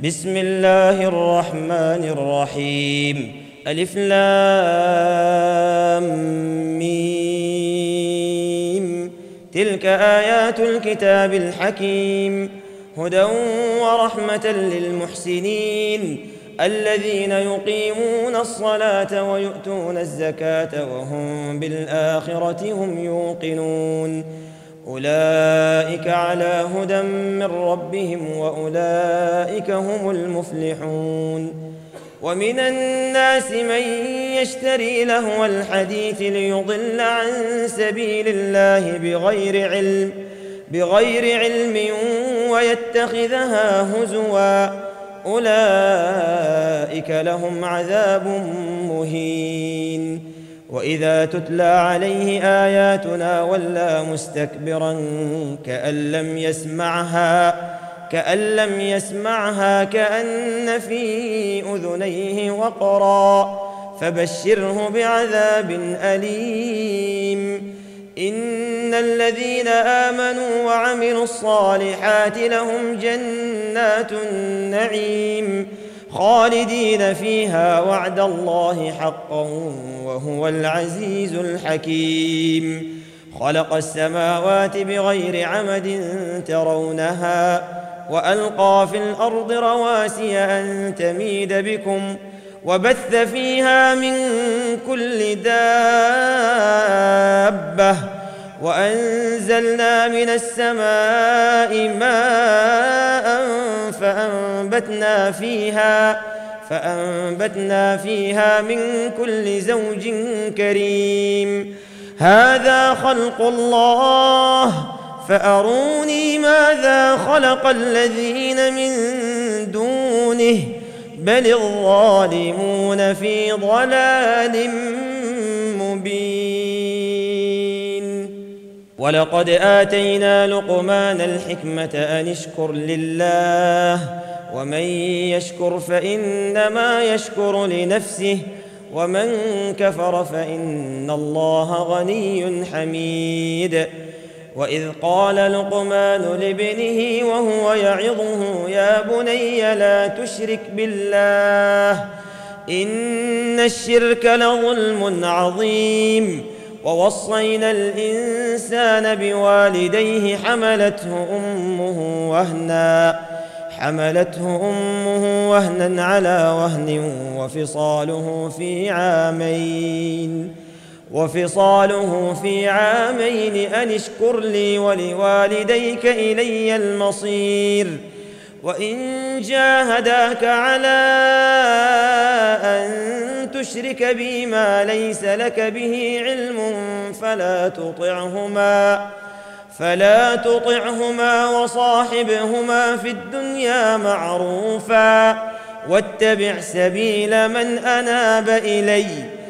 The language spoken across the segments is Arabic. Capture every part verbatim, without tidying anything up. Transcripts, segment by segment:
بسم الله الرحمن الرحيم. ألف لام ميم. تلك آيات الكتاب الحكيم، هدى ورحمة للمحسنين الذين يقيمون الصلاة ويؤتون الزكاة وهم بالآخرة هم يوقنون. أولئك على هدى من ربهم وأولئك هم المفلحون. ومن الناس من يشتري لهو الحديث ليضل عن سبيل الله بغير علم بغير علم ويتخذها هزوا، أولئك لهم عذاب مهين. وإذا تتلى عليه آياتنا ولى مستكبرا كأن لم يسمعها كأن لم يسمعها كأن في أذنيه وقرا، فبشره بعذاب أليم. إن الذين آمنوا وعملوا الصالحات لهم جنات النعيم خالدين فيها، وعد الله حقا وهو العزيز الحكيم. خلق السماوات بغير عمد ترونها وألقى في الأرض رواسي أن تميد بكم وبث فيها من كل دابة، وأنزلنا من السماء ماء فأنبتنا فيها فأنبتنا فيها من كل زوج كريم. هذا خلق الله فأروني ماذا خلق الذين من دونه بل الظالمون في ضلال مبين. ولقد آتينا لقمان الحكمة أن اشكر لله، ومن يشكر فإنما يشكر لنفسه، ومن كفر فإن الله غني حميد. وإذ قال لقمان لابنه وهو يعظه يا بني لا تشرك بالله إن الشرك لظلم عظيم. ووصينا الإنسان بوالديه حملته أمه وهنا حملته أمه وهنا على وهن وفصاله في عامين وفصاله في عامين أن اشكر لي ولوالديك إلي المصير. وإن جاهداك على أن تشرك بي ما ليس لك به علم فلا تطعهما فلا تطعهما وصاحبهما في الدنيا معروفا، واتبع سبيل من أناب إلي،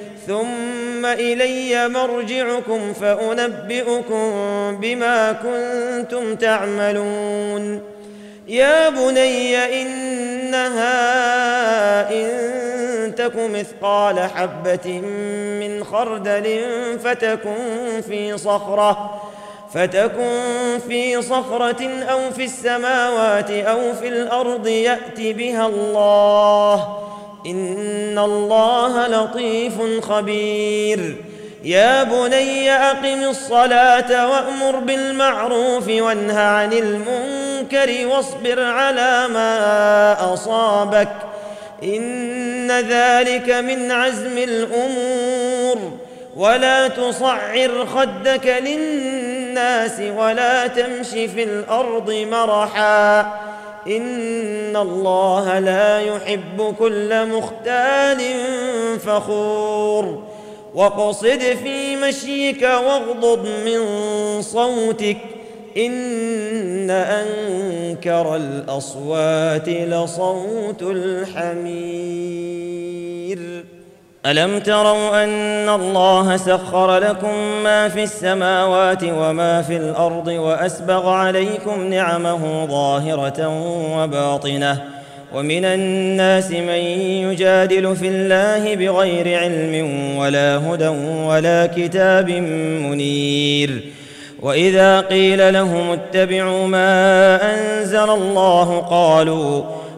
ثم إلي مرجعكم فأنبئكم بما كنتم تعملون. يا بني إنها إن تك مثقال حبة من خردل فتكن في صخرة فتكن في صخرة أو في السماوات أو في الأرض يأت بها الله، إن الله لطيف خبير. يا بني أقم الصلاة وأمر بالمعروف وانه عن المنكر واصبر على ما أصابك، إن ذلك من عزم الأمور. ولا تصعر خدك للناس ولا تمش في الأرض مرحا، إن الله لا يحب كل مختال فخور. واقصد في مشيك واغضض من صوتك، إن أنكر الأصوات لصوت الحمير. ألم تروا أن الله سخر لكم ما في السماوات وما في الأرض وأسبغ عليكم نعمه ظاهرة وباطنة، ومن الناس من يجادل في الله بغير علم ولا هدى ولا كتاب منير. وإذا قيل لهم اتبعوا ما أنزل الله قالوا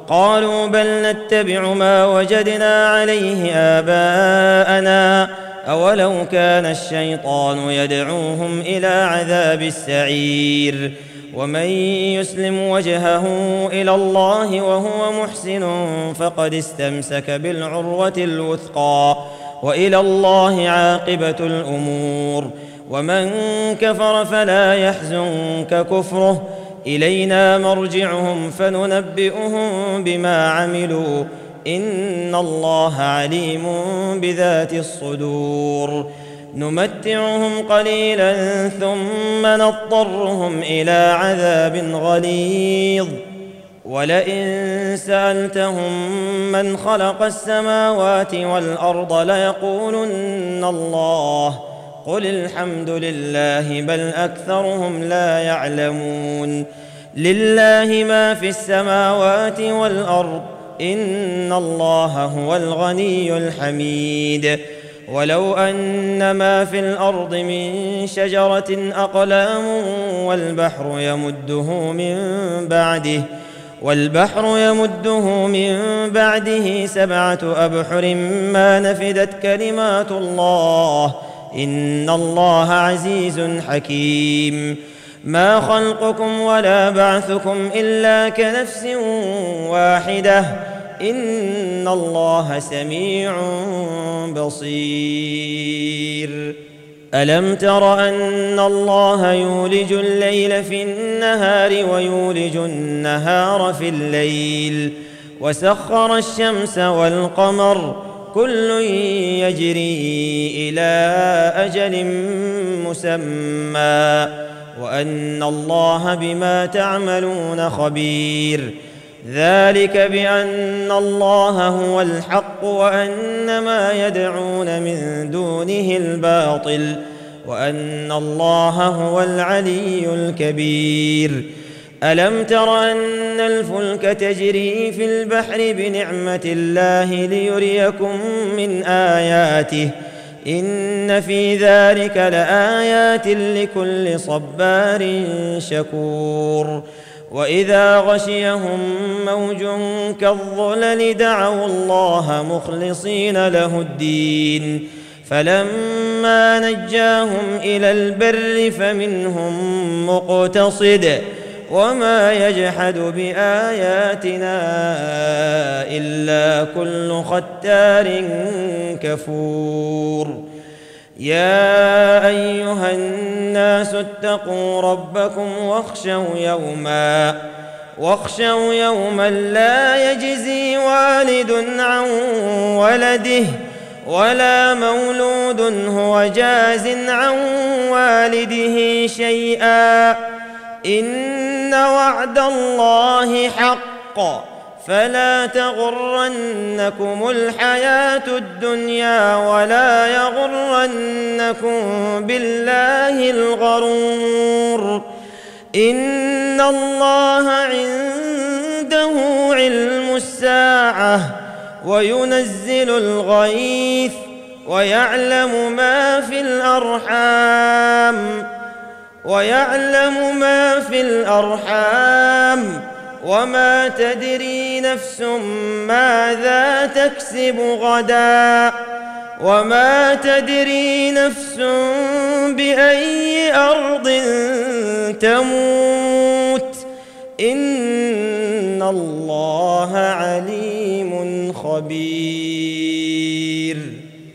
قالوا بل نتبع ما وجدنا عليه آباءنا أولو كان الشيطان يدعوهم إلى عذاب السعير ومن يسلم وجهه إلى الله وهو محسن فقد استمسك بالعروة الوثقى وإلى الله عاقبة الأمور ومن كفر فلا يحزنك كفره إلينا مرجعهم فننبئهم بما عملوا إن الله عليم بذات الصدور نمتعهم قليلا ثم نضطرهم إلى عذاب غليظ ولئن سألتهم من خلق السماوات والأرض ليقولن الله قل الحمد لله بل أكثرهم لا يعلمون لله ما في السماوات والأرض إن الله هو الغني الحميد ولو أن ما في الأرض من شجرة أقلام والبحر يمده من بعده والبحر يمده من بعده سبعة أبحر ما نفدت كلمات الله إن الله عزيز حكيم ما خلقكم ولا بعثكم إلا كنفس واحدة إن الله سميع بصير ألم تر أن الله يولج الليل في النهار ويولج النهار في الليل وسخر الشمس والقمر كل يجري إلى أجل مسمى وأن الله بما تعملون خبير ذلك بأن الله هو الحق وأن ما يدعون من دونه الباطل وأن الله هو العلي الكبير ألم تر أن الفلك تجري في البحر بنعمة الله ليريكم من آياته إن في ذلك لآيات لكل صبار شكور وإذا غشيهم موج كالظلل دعوا الله مخلصين له الدين فلما نجاهم إلى البر فمنهم مقتصد وما يجحد بآياتنا إلا كل ختار كفور يا أيها الناس اتقوا ربكم واخشوا يوما واخشوا يوما لا يجزي والد عن ولده ولا مولود هو جاز عن والده شيئا إن وعد الله حق فلا تغرنكم الحياة الدنيا ولا يغرنكم بالله الغرور إن الله عنده علم الساعة وينزل الغيث ويعلم ما في الأرحام ويعلم ما في الأرحام وما تدري نفس ماذا تكسب غدا وما تدري نفس بأي أرض تموت إن إن الله عليم خبير.